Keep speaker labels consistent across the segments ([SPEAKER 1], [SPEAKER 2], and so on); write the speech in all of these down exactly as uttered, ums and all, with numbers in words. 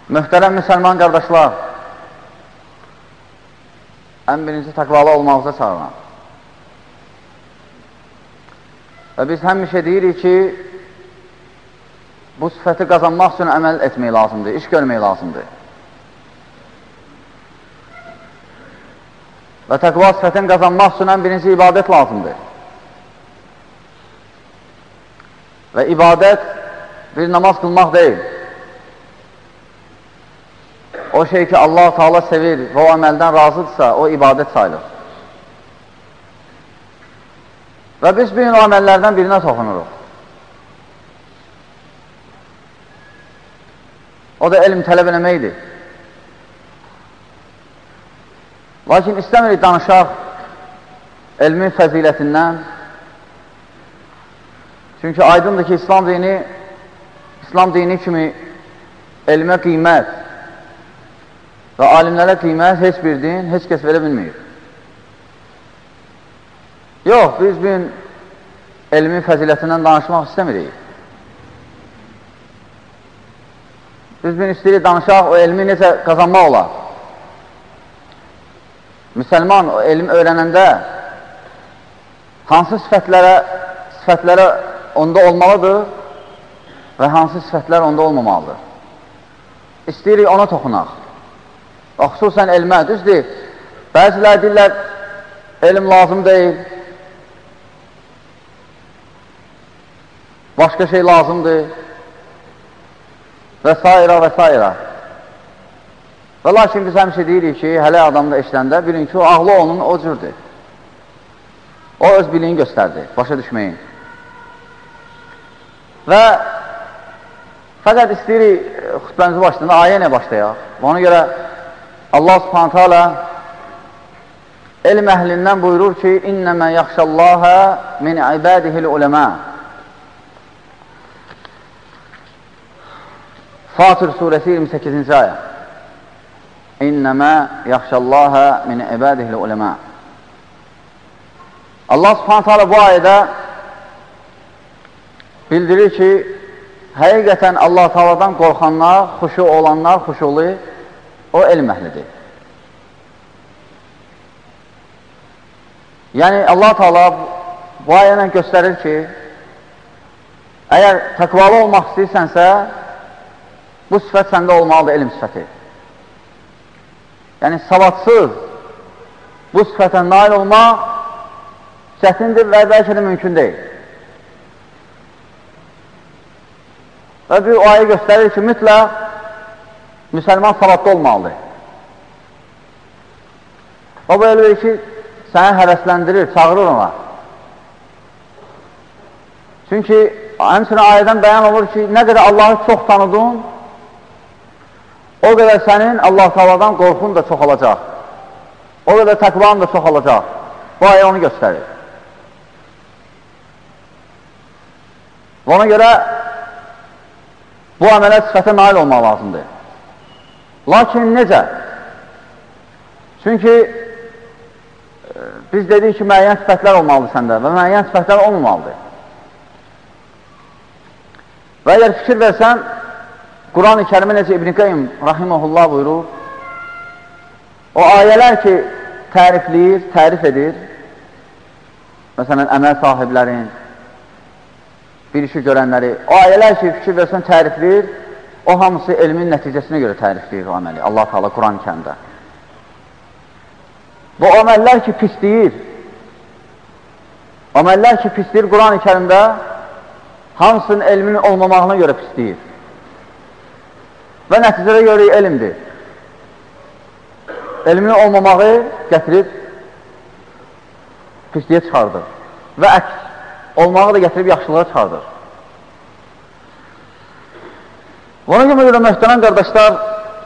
[SPEAKER 1] Möhtərəm müsəlman qardaşlar, ən birinci təqvalı olmağıza çağıran. Və biz həmişə deyirik ki, bu sifəti qazanmaq üçün əməl etmək lazımdır, iş görmək lazımdır. Və təqva sifətini qazanmaq üçün ən birinci ibadət lazımdır. Və ibadət bir namaz qılmaq deyil. O şey ki, Allah Teala sevir və o əməldən razıdırsa, o ibadət sayılır. Və biz bir gün o əməllərdən birinə toxunuruq. O da elm tələb eləməkdir. Lakin istəmirik danışaq elmin fəzilətindən. Çünki aydındır ki, İslam dini, İslam dini kimi elmə qiymət və alimlərə qiymət heç bir din, heç kəs verə bilməyir. Yox, biz bir elmin fəzilətindən danışmaq istəmirik. Biz bir istəyirik danışaq, o elmi necə qazanmaq olar. Müsəlman o elm öyrənəndə hansı sifətlərə, sifətlərə onda olmalıdır və hansı sifətlər onda olmamalıdır. İstəyirik ona toxunaq. Və xüsusən elmə, düzdür, bəzilər deyirlər, elm lazım deyil, başqa şey lazımdır və s. və s. Və lakin biz həmişə deyirik ki, hələ adamda işləndə bilin ki, o ağlı onun o cürdür. O öz biliyini göstərdi, başa düşməyin. Və fəqət istəyirik xütbəmizi başlayanda ayə ilə başlayaq. Ona görə Allah subhanətə alə elm əhlindən buyurur ki, İnnəmə yaxşəlləhə min ibadihil uləmə. Fatir surəsi iyirmi səkkizinci ayə. İnnəmə yaxşəlləhə min ibadihil uləmə. Allah subhanətə alə bu ayədə bildirir ki, həqiqətən Allah Teala'dan qorxanlar, xuşu olanlar, xuşulu, o elm əhlidir. Yəni, Allah Teala bu ayələ göstərir ki, əgər təqvalı olmaq istəyirsənsə, bu sifət səndə olmalıdır, elm sifəti. Yəni, savadsız bu sifətə nail olmaq çətindir və bəlkə də mümkün deyil. Və bir o ayı göstərir ki, mütləq müsəlman savadlı olmalıdır. O bu elbir ki, səni həvəsləndirir, çağırır ona. Çünki həmçinin ayədən bəyan olur ki, nə qədər Allahı çox tanıdın, o qədər sənin Allah Teala'dan qorxun da çox olacaq. O qədər təqvan da çox olacaq. Bu ayə onu göstərir. Və ona görə bu əmələ sifətə nail olmaq lazımdır. Lakin necə? Çünki e, biz dedik ki, müəyyən sifətlər olmalıdır səndə və müəyyən sifətlər olmamalıdır. Və əgər fikir versən, Quran-ı Kərimə necə İbn-i Qeym rahiməhullah buyurur, o ayələr ki, tərifləyir, tərif edir, məsələn, əməl sahiblərin, bir işi görənləri, o ayələr ki, fikir versən tərifləyir, o hamısı elmin nəticəsinə görə tərifləyir o əməli, Allah Teala Quran-ı Kərimdə. Bu əməllər ki, pisləyir, əməllər ki, pisləyir Quran-ı Kərimdə, hamısının elmin olmamağına görə pisləyir. Və nəticədə görə elmdir. Elmin olmamağı gətirib pisliyə çıxardır. Və əks, olmağı da gətirib yaxşılığa çıxardır. Ona görə möhtərəm qardaşlar,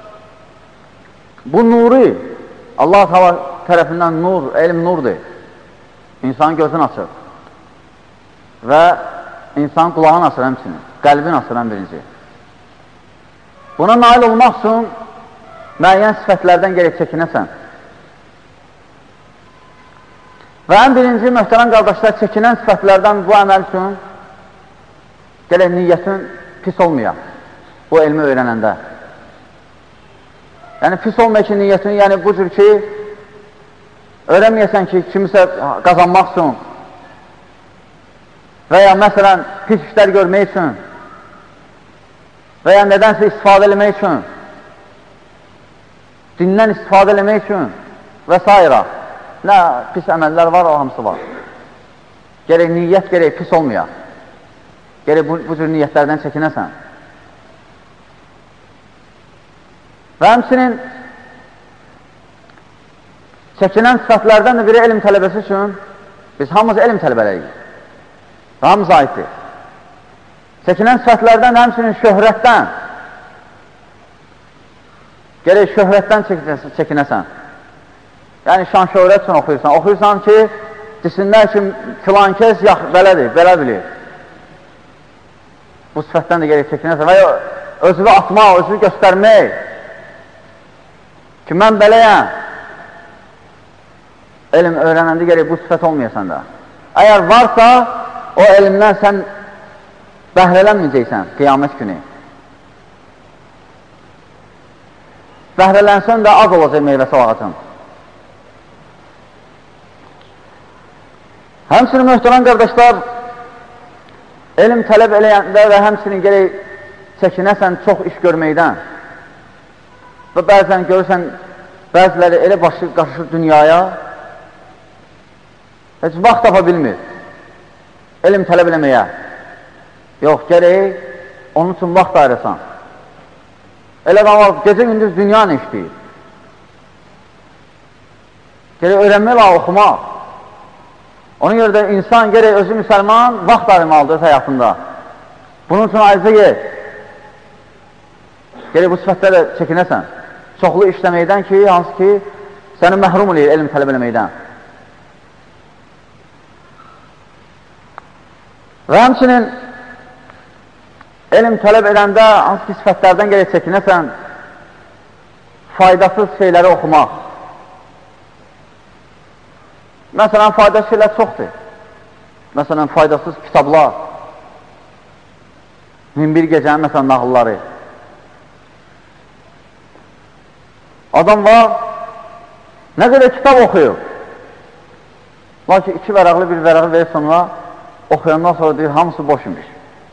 [SPEAKER 1] bu nuri, Allah Teala tərəfindən nur, elm nurdur. İnsanın gözünü açır. Və insan qulağını açır həmçinin, qəlbini açır ən birinci. Buna nail olmaq üçün müəyyən sifətlərdən gerək çəkinəsən. Və ən birinci, möhtərəm qardaşlar, çəkinən sifətlərdən bu əməl üçün gələk niyyətin pis olmayaq bu elmi öyrənəndə. Yəni, pis olma ki, niyyətini, yəni bu cür ki, öyrənməyəsən ki, kimisə qazanmaq üçün və ya məsələn, pis işlər görmək üçün və ya nədənsə istifadə eləmək üçün, dindən istifadə eləmək üçün və s. Nə pis əməllər var, o hamısı var. Gərək niyyət, gərək pis olmaya. Gərək bu, bu cür niyyətlərdən çəkinəsən. Və həmçinin çəkinən sifətlərdən də biri elm tələbəsi üçün biz hamımız elm tələbələyik. Və hamımız aiddir. Çəkinən sifətlərdən də həmçinin şöhrətdən gərək şöhrətdən çəkinəsən. Yəni, şan şöhrət üçün oxuyursan. Oxuyursan ki, desinlər ki, filan kəs yax, belədir, belə bilir. Bu sifətdən də gərək çəkinəsən. Və ya özünü atmaq, özünü göstərmək ki, mən beləyəm. Elm öyrənəndə gərək bu sifət olmayasan da. Əgər varsa, o elmdən sən bəhrələnməyəcəksən qiyamət günü. Bəhrələnsən də az olacaq meyvəsi ağacın. Həmçinin möhtərəm qardaşlar, elm tələb eləyəndə və həmçinin gərək çəkinəsən çox iş görməkdən və bəzən görürsən, bəziləri elə başı qaşır dünyaya, heç vaxt tapa bilmir elm tələb eləməyə. Yox, gərək onun üçün vaxt ayırırsan. Elə qalmaq, gecə-gündüz dünyanı işləyir. Gərək öyrənmək və oxumaq. Ona görə də insan gərək özü müsəlman vaxt ayırmalıdır öz həyatında. Bunun üçün ayrıca gərək. Gərək bu sifətlərə çəkinəsən. Çoxlu işləməkdən ki, hansı ki, səni məhrum eləyir elm tələb eləməkdən. Və həmçinin elm tələb edəndə hansı ki, sifətlərdən gərək çəkinəsən, faydasız şeyləri oxumaq. Məsələn, faydasız şeylər çoxdur. Məsələn, faydasız kitablar, min bir gecənin məsələn, nağılları. Adam var, nə qədər kitab oxuyur. Lakin iki vərəqli bir vərəqli verir sonra, oxuyandan sonra deyir, hamısı boş imiş.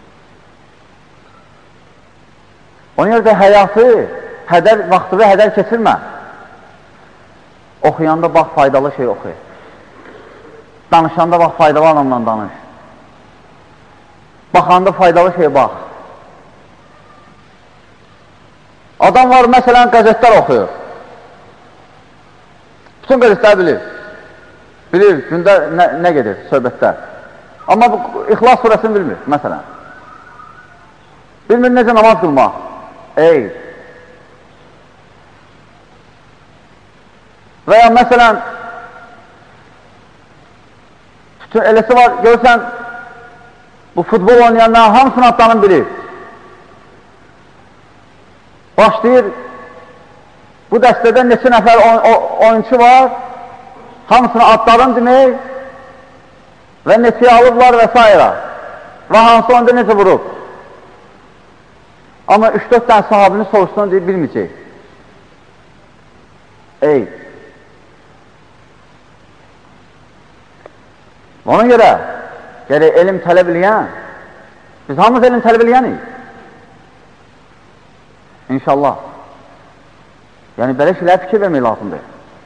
[SPEAKER 1] Ona görə də həyatı, hədər, vaxtı və hədər keçirmə. Oxuyanda bax, faydalı şey oxuyur. Danışanda bax, faydalı adamla danış. Baxanda faydalı şey bax. Adam var, məsələn, qəzetlər oxuyur. Bütün qəzetlər bilir. Bilir, gündə nə, nə gedir söhbətlər. Amma bu, İxlas surəsini bilmir, məsələn. Bilmir necə namaz qılmaq. Ey! Və ya məsələn, bütün eləsi var, görürsən, bu futbol oynayanlar hamısını adlarını bilir. Başlayır, bu dəstədə neçə nəfər oyunçu var, hamısını adlarını demək və neçəyə alıblar və s. Və hansı oyunda necə vurub. Amma üç dörd tane sahabini soruşsan deyir, bilməyəcək. Ey! Ona görə, gərək elm tələb eləyən, biz hamımız elm tələb eləyənik. İnşallah. Yəni, belə şeylər fikir vermək lazımdır.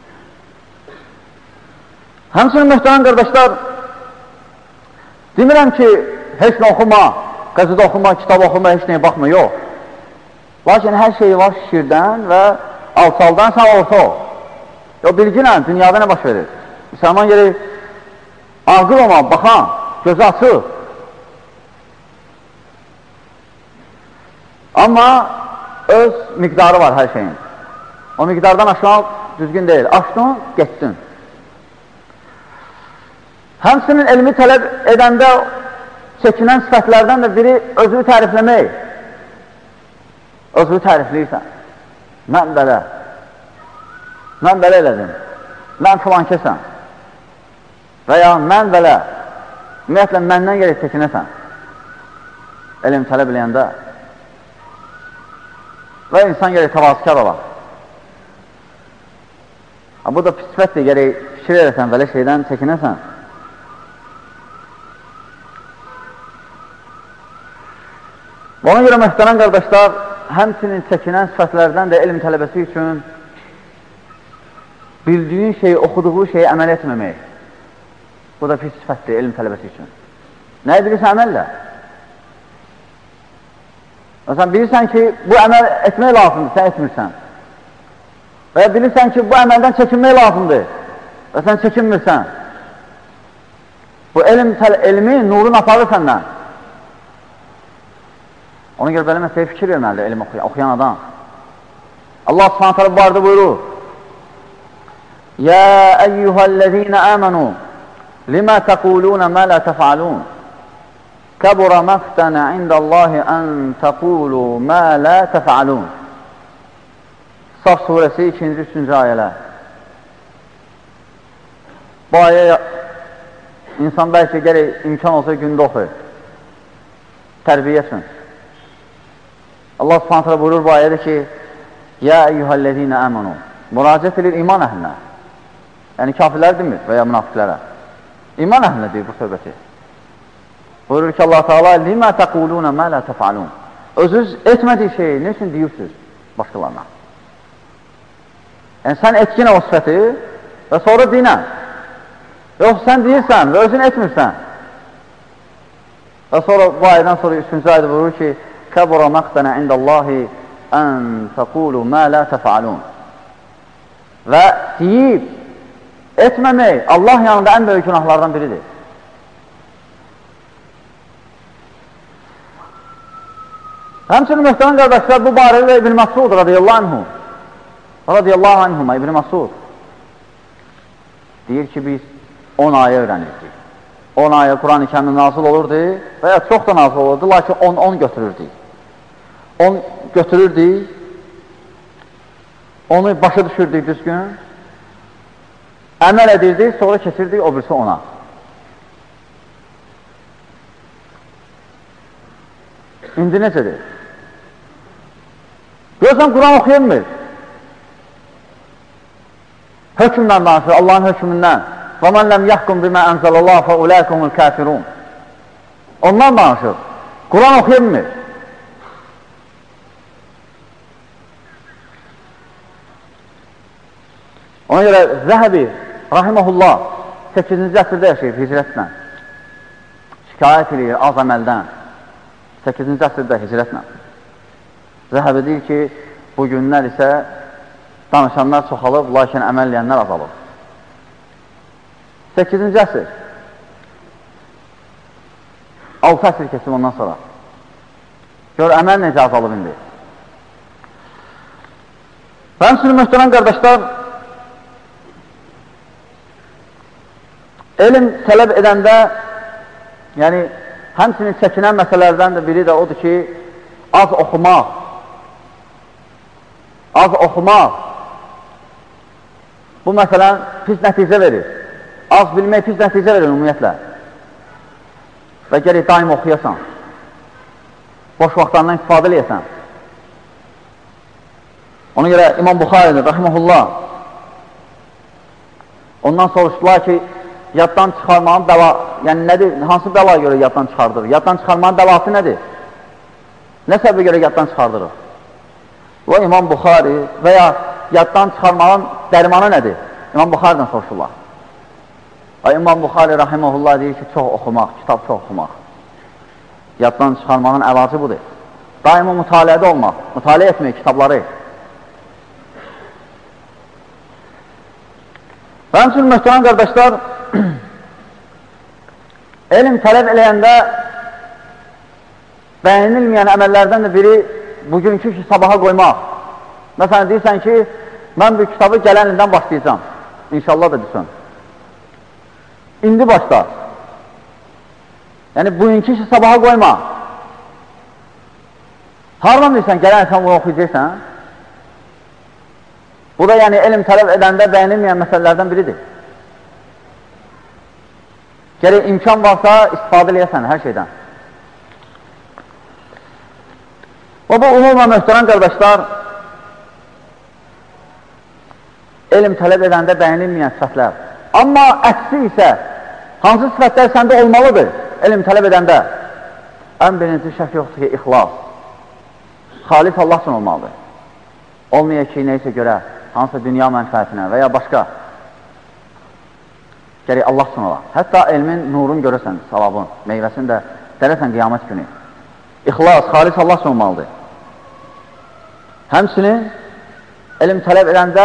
[SPEAKER 1] Həmçinin möhtərəm qardaşlar, demirəm ki, heç nə oxuma, qəzədə oxuma, kitab oxuma, heç nəyə baxma, yox. Lakin hər şey var şişirdən və alçaldan sən orta ol. Yox, bilginlə dünyada nə baş verir? Müsəlman geri ağıl olma, baxan, gözü açıq. Amma öz miqdarı var hər şeyin. O miqdardan aşağı düzgün deyil. Açdın, getdin. Həmsinin elmi tələb edəndə çəkinən sifətlərdən də biri özünü tərifləmək. Özünü tərifləyirsən. Mən belə. Mən belə elədim. Mən filan kəsən. Və ya mən belə. Ümumiyyətlə, məndən gələk çəkinəsən. Elm tələb eləyəndə. Və insan gələk təvazükar olar. Bu da pis sifətdir, gərək fikir edəsən, belə şeydən çəkinəsən. Ona görə möhtərəm qardaşlar, həmçinin çəkinən sifətlərdən də elm tələbəsi üçün bildiyin şeyi, oxuduğu şeyi əməl etməmək. Bu da pis sifətdir elm tələbəsi üçün. Nəyə bilirsən əməllə? Məsələn, bilirsən ki, bu əməl etmək lazımdır, sən etmirsən. Və ya bilirsən ki, bu əməldən çəkinmək lazımdır və sən çəkinmirsən. Bu elm, elmi nurun aparır səndən. Ona görə belə məsələyə fikir verməlidir elm oxuyan, oxuyan adam. Allah subhanahu teala bu arada buyurur: Ya eyyuhəl-ləzīnə əmənu limə təqulunə mə lə təfəalun kəbura məqtənə indəllahi ən təqulu mə lə təfəalun. Saf surəsi ikinci, üçüncü ayələr. Bu ayə insan bəlkə gərək imkan olsa gündə oxuyur. Tərbiyə üçün. Allah subhanahu teala buyurur bu ayədə ki, Ya eyyuhəl-ləzīnə əmənu. Müraciət edir iman əhlinə. Yəni kafirlər demir və ya münafiqlərə. İman əhlinə deyir bu söhbəti. Buyurur ki, Allah Teala limə təqulunə mə lə təfəalun. Özünüz etmədiyi şeyi nə üçün deyirsiniz başqalarına? Yəni sən etkinə o sifəti və sonra dinə. Yox, sən deyirsən və özün etmirsən. Və sonra bu ayədən sonra üçüncü ayədə buyurur ki, Kəbura məqtənə indəllahi ən təqulu mə lə təfəalun. Və deyib, etməmək Allah yanında ən böyük günahlardan biridir. Həmçinin möhtərəm qardaşlar, bu barədə İbn Məsud radiyallahu anhu radiyallahu anhuma İbn Məsud deyir ki, biz on ayə öyrənirdik. on ayə Quran-ı Kərimdə nazil olurdu və ya çox da nazil olurdu, lakin on on götürürdük. on götürürdük, onu başa düşürdük düzgün, əməl edirdik, sonra keçirdik o birisi ona. İndi necədir? Görürsən, Quran oxuyamır. Hökmdən danışır, Allahın hökmündən. وَمَنْ لَمْ يَحْكُمْ بِمَا أَنْزَلَ اللّٰهُ فَاُولَٰئِكُمُ الْكَافِرُونَ. Ondan danışır. Quran oxuyamır. Ona görə Zəhəbi, rahiməhullah, səkkizinci əsrdə yaşayır hicrətlə. Şikayət edir az əməldən. səkkizinci əsrdə hicrətlə. Zəhəbi deyir ki, bu günlər isə danışanlar çoxalıb, lakin əməlləyənlər azalıb. səkkizinci əsr. altı əsr keçib ondan sonra. Gör, əməl necə azalıb indi. Və həmçinin möhtərəm qardaşlar, elm tələb edəndə, yəni həmçinin çəkinən məsələlərdən də biri də odur ki, az oxumaq, az oxumaq, bu məsələn pis nəticə verir. Az bilmək pis nəticə verir ümumiyyətlə. Və gərək daim oxuyasan. Boş vaxtlarından istifadə eləyəsən. Ona görə İmam Buxaridir, rahiməhullah, ondan soruşdular ki, yaddan çıxarmağın bəla, yəni nədir, hansı bəlaya görə yaddan çıxardırır? Yaddan çıxarmağın bəlası nədir? Nə səbəbə görə yaddan çıxardırır? O İmam Buxari və ya yaddan çıxarmağın dərmanı nədir? İmam Buxaridən soruşurlar. İmam Buxari rahiməhullah deyir ki, çox oxumaq, kitab çox oxumaq. Yaddan çıxarmağın əlacı budur. Daima mütaliədə olmaq, mütaliə etmək kitabları. Və həmçinin möhtərəm qardaşlar, elm tələb eləyəndə bəyənilməyən əməllərdən də biri bugünkü ki, sabaha qoymaq. Məsələn, deyirsən ki, mən bu kitabı gələn ildən başlayacağım. İnşallah da desən. İndi başla. Yəni, bugünkü ki, sabaha qoyma. Harman deyirsən, gələn sən bunu oxuyacaqsan? Bu da yəni elm tələb edəndə bəyənilməyən məsələlərdən biridir. Gərək imkan varsa istifadə eləyəsən hər şeydən. Və bu umumla möhtərəm qardaşlar, elm tələb edəndə bəyənilməyən sifətlər. Amma əksi isə, hansı sifətlər səndə olmalıdır elm tələb edəndə? Ən birinci şək yoxdur ki, ixlas. Xalis Allah üçün olmalıdır. Olmaya ki, neysə görə, hansısa dünya mənfəətinə və ya başqa. Gərək Allah üçün ola. Hətta elmin nurun görəsən, savabın, meyvəsini də dərəsən qiyamət günü. İxlas, xalis Allah üçün olmalıdır. Həmçinin, elm tələb edəndə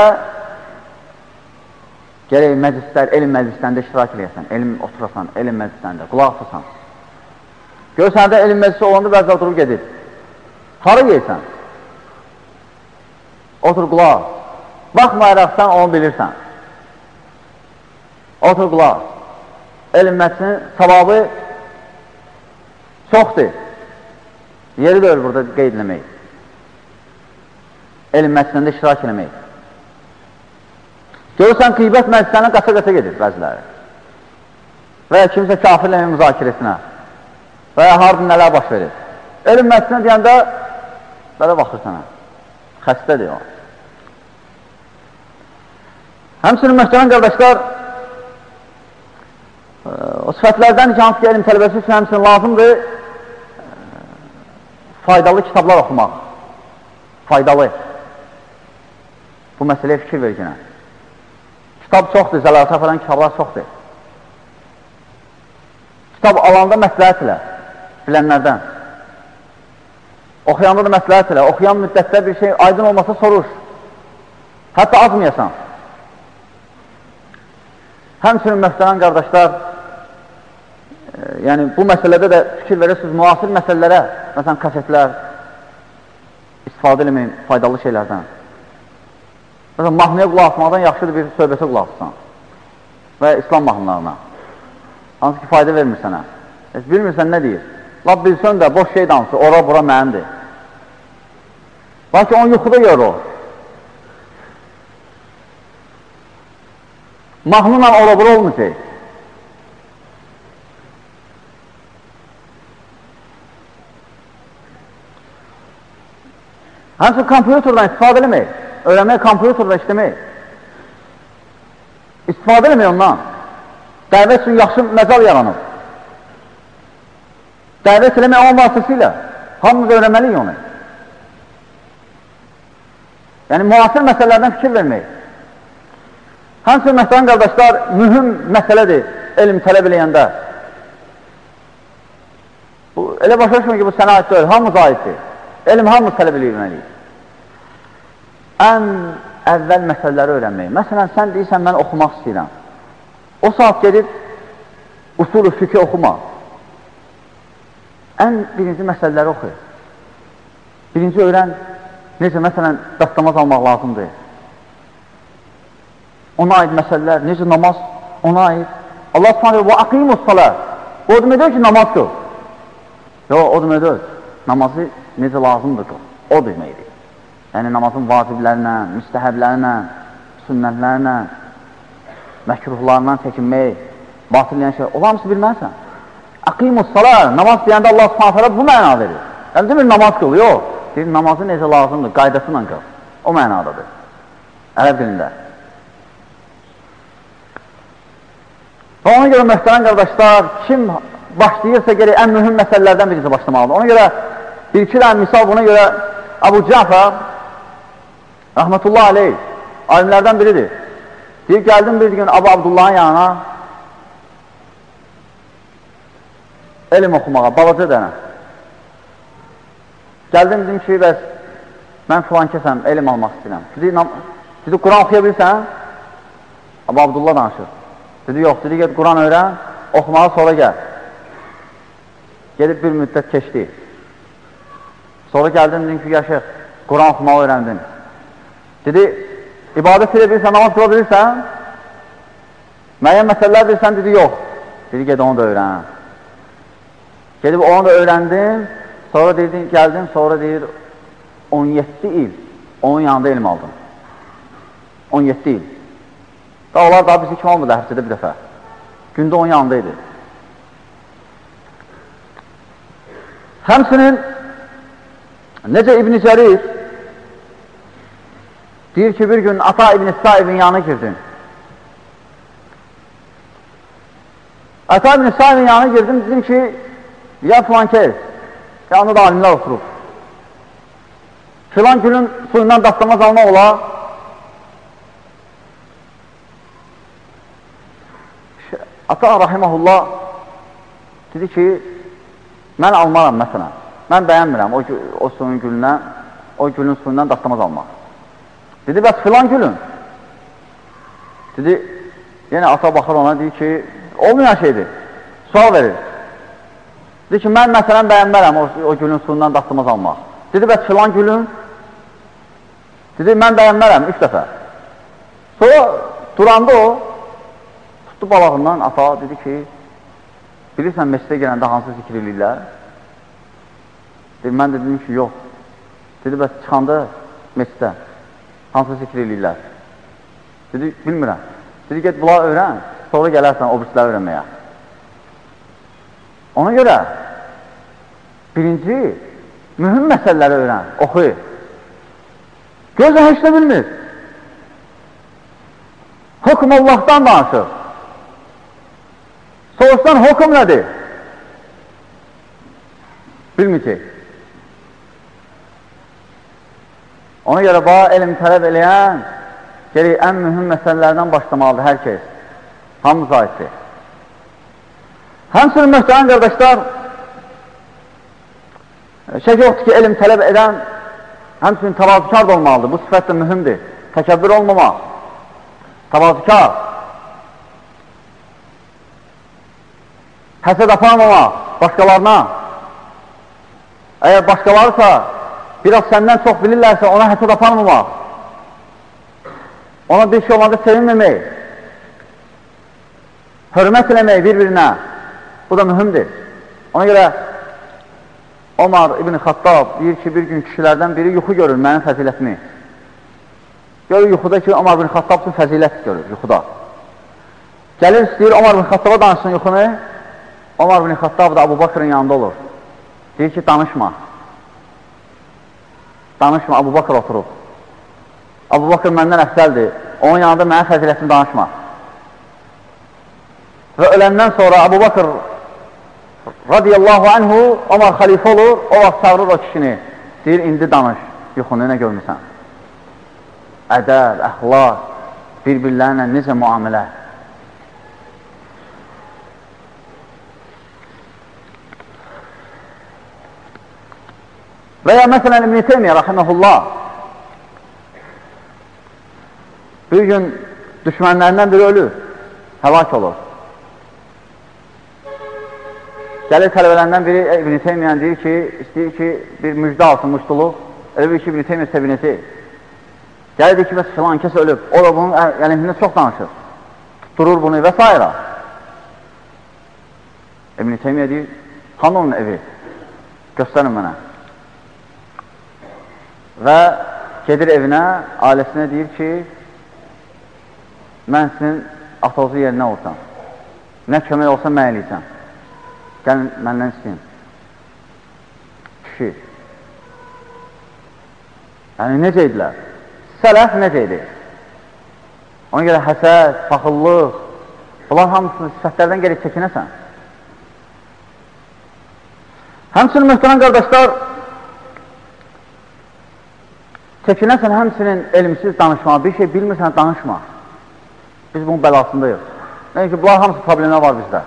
[SPEAKER 1] gərək məclislər, elm məclislərində iştirak edəsən, elm oturasan, elm məclislərində, qulaq atasan. Görsən də elm məclisi olanda bəzə oturub gedir. Hara yeysən? Otur qulaq. Baxmayaraq sən onu bilirsən. Otur qulaq. Elm məclisinin savabı çoxdur. Yeri də öyle burada qeyd eləmək. Elm məclisində iştirak eləmək. Görürsən, qeybət məclislərinə qaça-qaça gedir bəziləri. Və ya kimsə kafirləmək müzakirəsinə. Və ya harada nələr baş verir. Elm məclisinə deyəndə belə baxır sənə. Xəstədir o. Həmçinin möhtərəm qardaşlar, o sifətlərdən ki, hansı ki, elm tələbəsi üçün həmçinin lazımdır faydalı kitablar oxumaq. Faydalı. Bu məsələyə fikir verginə. Kitab çoxdur, zəlalətə falan kitablar çoxdur. Kitab alanda məsləhət ilə, bilənlərdən. Oxuyanda da məsləhət ilə, oxuyan müddətdə bir şey aydın olmasa soruş. Hətta azmayasan. Həmçinin möhtərəm qardaşlar, e, yəni bu məsələdə də fikir verirsiniz, müasir məsələlərə, məsələn, kasetlər, istifadə eləməyin faydalı şeylərdən. Məsələn, mahnıya qulaq asmaqdan yaxşıdır bir söhbətə qulaq assan və İslam mahnılarına. Hansı ki, fayda vermir sənə. Heç bilmirsən nə deyir? Lab bilsən də boş şey dansı, ora bura mənimdir. Lakin onu yuxuda görür o. Mahnıyla ora bura olmayacaq. Həmçin kompüterdən istifadə eləmək, öyrənmək kompüterdə işləmək. İstifadə eləmək ondan. Dəvət üçün yaxşı məcal yaranır. Dəvət eləmək onun vasitəsilə. Hamımız öyrənməliyik onu. Yəni, müasir məsələlərdən fikir vermək. Həmçin, məsələn, qardaşlar, mühüm məsələdir elm tələb eləyəndə. Bu, elə başa düşmür ki, bu sənə aid deyil, hamımız aiddir. Elm hamımız tələb eləyəlməliyik. Ən əvvəl məsələləri öyrənmək. Məsələn, sən deyirsən, mən oxumaq istəyirəm. O saat gedib, usulü fikri oxuma. Ən birinci məsələləri oxu. Birinci öyrən, necə, məsələn, dastamaz almaq lazımdır. Ona aid məsələlər, necə namaz, ona aid. Allah s.ə.v. Və aqimus salat. O demək deyil ki, namaz qıl. Yox, o demək deyil. Namazı necə lazımdır qıl. O deməkdir. Yəni, namazın vaciblərinə, müstəhəblərinə, sünnətlərinə, məkruhlarından çəkinmək, batilləyən şey, o hamısı bilməlisən. Aqimus salat, namaz deyəndə Allah s.ə.v. bu məna verir. Yəni, demir, namaz qıl, yox. Deyir, namazı necə lazımdır, qaydasıyla qıl. O mənadadır. Ərəb dilində. Və ona görə möhtərəm qardaşlar, kim başlayırsa gerək ən mühüm məsələlərdən birisi başlamalıdır. Ona görə bir-iki dənə misal buna görə Əbu Cəfər rəhmətullah aleyh alimlərdən biridir. Deyir, gəldim bir gün Əbu Abdullahın yanına elm oxumağa, balaca dənə. Gəldim, dedim ki, bəs mən filan kəsəm, elm almaq istəyirəm. Dedi, Quran oxuya bilsən? Əbu Abdullah danışır. Dedi, yox, dedi, ged Quran öyrən, oxumağa sonra gəl. Gedib bir müddət keçdi. Sonra gəldim, dedim ki, yaşıq, Quran oxumağı öyrəndim. Dedi, ibadət edə bilirsən, namaz qıla bilirsən? Müəyyən məsələlər bilirsən, dedi, yox. Dedi, ged onu da öyrən. Gedib onu da öyrəndim, sonra dedim, gəldim, sonra deyir, on yeddi il onun yanında elm aldım. on yeddi il. Da onlar daha bizi kim olmadı həftədə bir dəfə. Gündə onun yanındaydı. Həmçinin necə İbn-i Cərir Deyir ki, bir gün Ata ibn Saibin yanına girdim. Ata ibn Saibin yanına girdim, dedim ki, ya filan kes, yanında da alimlər oturub. Filan günün suyundan dastamaz almaq olar. Ata rahiməhullah dedi ki, mən almaram məsələn. Mən bəyənmirəm o, o suyun gülündən, o gülün suyundan dastamaz almaq. Dedi, bəs filan gülün. Dedi, yenə ata baxır ona, deyir ki, olmayan şeydir. Sual verir. Dedi ki, mən məsələn bəyənmərəm o, o gülün suyundan dastamaz almaq. Dedi, bəs filan gülün. Dedi, mən bəyənmərəm üç dəfə. Sonra duranda o, tutdu balağından ata, dedi ki, bilirsən, məscidə gələndə hansı zikr eləyirlər? Dedi, mən də dedim ki, yox. Dedi, bəs çıxanda məscidə hansı zikr eləyirlər? Dedi, bilmirəm. Dedi, get bunları öyrən, sonra gələrsən o birisləri öyrənməyə. Ona görə birinci, mühüm məsələləri öyrən, oxu. Gözlə heç də bilmir. Hükm Allah'tan danışır. Soruşsan hükm nədir? Bilməyəcək. Ona görə bax, elm tələb eləyən gerək ən mühüm məsələlərdən başlamalıdır hər kəs. Hamımız aiddir. Həmçinin möhtərəm qardaşlar, şək yoxdur ki, elm tələb edən həmçinin təvazükar da olmalıdır. Bu sifət də mühümdir. Təkəbbür olmamaq, təvazükar, həsəd aparmamaq başqalarına. Əgər başqalarısa, biraz səndən çox bilirlərsə, ona həsəd aparmamaq, ona bir şey olanda sevinməmək, hörmət eləmək bir-birinə, bu da mühümdir. Ona görə Omar ibn Xattab deyir ki, bir gün kişilərdən biri yuxu görür mənim fəzilətimi. Görür yuxuda ki, Omar ibn Xattab üçün fəzilət görür yuxuda. Gəlir, istəyir Omar ibn Xattaba danışsın yuxunu. Omar ibn Xattab da Abu Bakrın yanında olur. Deyir ki, danışma. Danışma, Abu Bakr oturub. Abu Bakr məndən əfsəldir. Onun yanında mənim fəzilətimi danışma. Və öləndən sonra Abu Bakr radiyallahu anhu, Omar xalifə olur, o vaxt çağırır o kişini. Deyir, indi danış, yuxunu nə görmüsən? Ədəb, əxlaq, bir-birlərlə necə müamilə? Və ya məsələn İbn-i Teymiyyə rahiməhullah bir gün düşmənlərindən biri ölür, həlak olur. Gəlir tələbələrindən biri İbn-i Teymiyyən deyir ki, istəyir ki, bir müjdə alsın, muşduluq. Elə bir ki, İbn-i Teymiyyə sevinəcək. Gəlir deyir ki, bəs filan kəs ölüb. O da bunun əleyhində çox danışır. Tutturur bunu və s. İbn-i Teymiyyə deyir, hanı onun evi? Göstərin mənə. Və gedir evinə, ailəsinə deyir ki, mən sizin atavızı yerinə olsam, nə kömək olsa mən eləyəcəm. Gəlin, məndən istəyin. Kişi. Yəni, necə idilər? Sələf necə idi? Ona görə həsəd, paxıllıq, bunlar hamısını sifətlərdən gəlib çəkinəsən. Həmçinin möhtərəm qardaşlar, çəkinəsən həmçinin elmsiz danışma, bir şey bilmirsən danışma. Biz bunun bəlasındayıq. Yəni ki, bunlar hamısı problemlər var bizdə.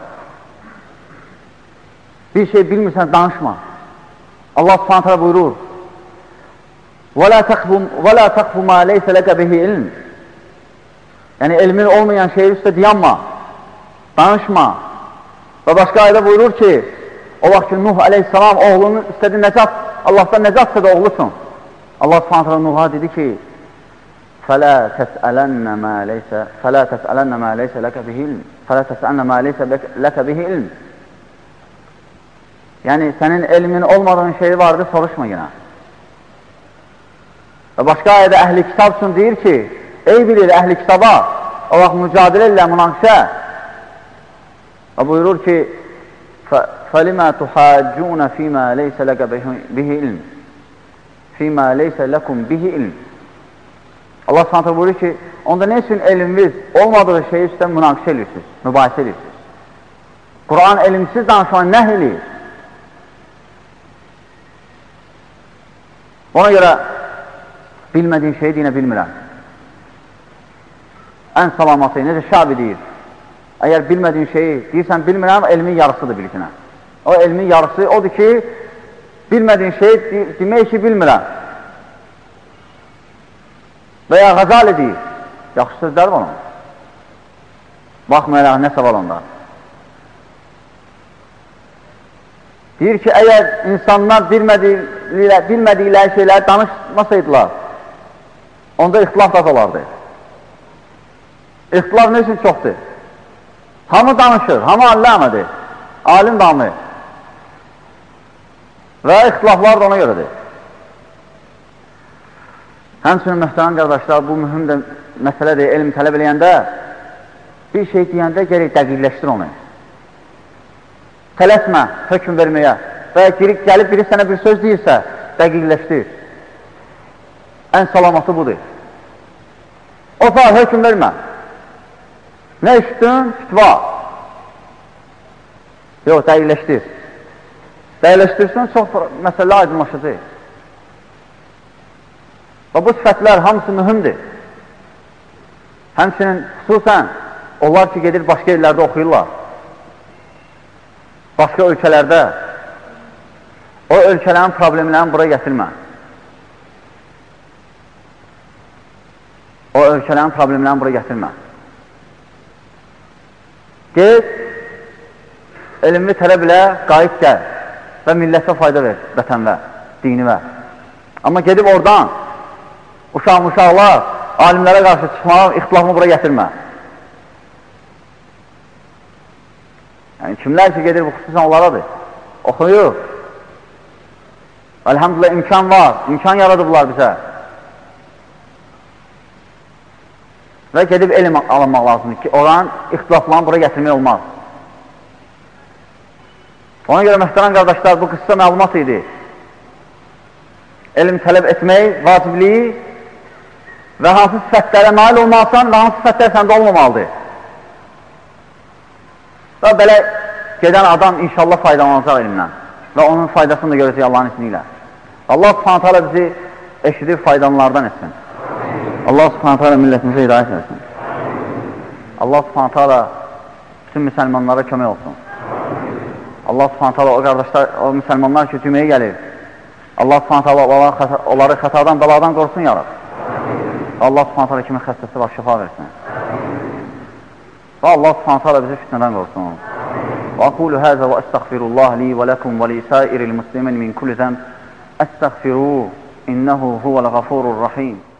[SPEAKER 1] Bir şey bilmirsən danışma. Allah subhanahu teala buyurur: وَلَا تَقْفُ مَا لَيْسَ لَكَ بِهِ ilm. Yəni elmin olmayan şeyi üstə dayanma, danışma. Və başqa ayda buyurur ki, o vaxt ki Nuh aleyhissalam oğlunun istədi nəcat, Allahdan nəcat istədi oğlusun. Allah subhanahu teala Nuh'a dedi ki, فَلَا تَسْأَلَنَّ مَا لَيْسَ فَلَا تَسْأَلَنَّ مَا لَيْسَ لَكَ بِهِ ilm. فَلَا تَسْأَلَنَّ مَا لَيْسَ لَكَ بِهِ ilm. Yəni, sənin elmin olmadığın şey vardı, soruşma yine. Və başqa ayədə əhl-i kitab üçün deyir ki, ey bilir əhl-i kitaba, o vaxt mücadilə ilə münaqişə. Və buyurur ki, فَلِمَا تُحَاجُّونَ فِي مَا لَيْسَ لَكَ بِهِ ilm. فِي مَا لَيْسَ لَكُمْ بِهِ ilm. Allah Subhanahu buyurur ki, onda ne üçün elminiz olmadığı şeyi üstə münaqişə edirsiniz, mübahisə edirsiniz. Quran elmsiz danışmanı nəh eləyir. Ona görə bilmədiyin şeyi dinə bilmirəm. Ən salamatı, necə Şabi deyir, əgər bilmədiyin şeyi deyirsən bilmirəm, elmin yarısıdır bilginə. O elmin yarısı odur ki, bilmədiyin şeyi demək ki, bilmirəm. Və ya Qazali deyir, yaxşı sözlər var onun. Baxmayaraq, nə səval onda. Deyir ki, əgər insanlar bilmədikləri şeyləri danışmasaydılar, onda ixtilaf da olardı. İxtilaf nə üçün çoxdur? Hamı danışır, hamı alləmədir, alim damı. Və ixtilaflar da ona görədir. Həmçinin mühtərəm qardaşlar, bu mühüm də məsələdir, elm tələb eləyəndə, bir şey deyəndə gərək dəqiqləşdir onu. Tələsmə, hökm verməyə və girib gəlib biri sənə bir söz deyirsə, dəqiqləşdir. Ən salamatı budur. O da hökm vermə. Nə işdin? Fitva. Yox, dəqiqləşdir. Dəqiqləşdirsən, çox məsələ aydınlaşacaq. Və bu sifətlər hamısı mühümdir. Həmçinin xüsusən, onlar ki, gedir başqa yerlərdə oxuyurlar. Başqa ölkələrdə o ölkələrin problemlərini bura gətirmə. O ölkələrin problemlərini bura gətirmə. Ged, elmli tələb ilə qayıt gəl və millətə fayda ver, vətənvə, dinivə. Amma gedib oradan uşaq-muşaqlar, alimlərə qarşı çıxmağa, ixtilafını bura gətirmə. Yəni, kimlər ki, gedir bu xüsusən onlaradır. Oxuyur. Elhamdülillah, imkan var, imkan yaradıblar bizə. Və gedib elm alınmaq lazımdır ki, oranın ixtilaflarını bura gətirmək olmaz. Ona görə mühtərəm qardaşlar, bu qıssa məlumat idi. Elm tələb etmək vacibliyi və hansı sifətlərə nail olmalısan və hansı sifətlər səndə olmamalıdır. Və belə gedən adam inşallah faydalanacaq elmdən və onun faydasını da görəcək Allahın ismi ilə. Allah subhanətə alə bizi eşidib faydalanlardan etsin. Allah subhanətə alə millətimizə hidayət etsin. Allah subhanətə alə bütün müsəlmanlara kömək olsun. Allah subhanətə alə o qardaşlar, o müsəlmanlar ki, cüməyə gəlir. Allah subhanətə alə onları xətadan, bəladan qorusun yarab. Allah subhanətə alə kimin xəstəsi var, şifa versin. Və Allah subhanətə alə bizi fitnədən qorusun. وأقول هذا وأستغفر الله لي ولكم ولسائر المسلمين من كل ذنب أستغفروه إنه هو الغفور الرحيم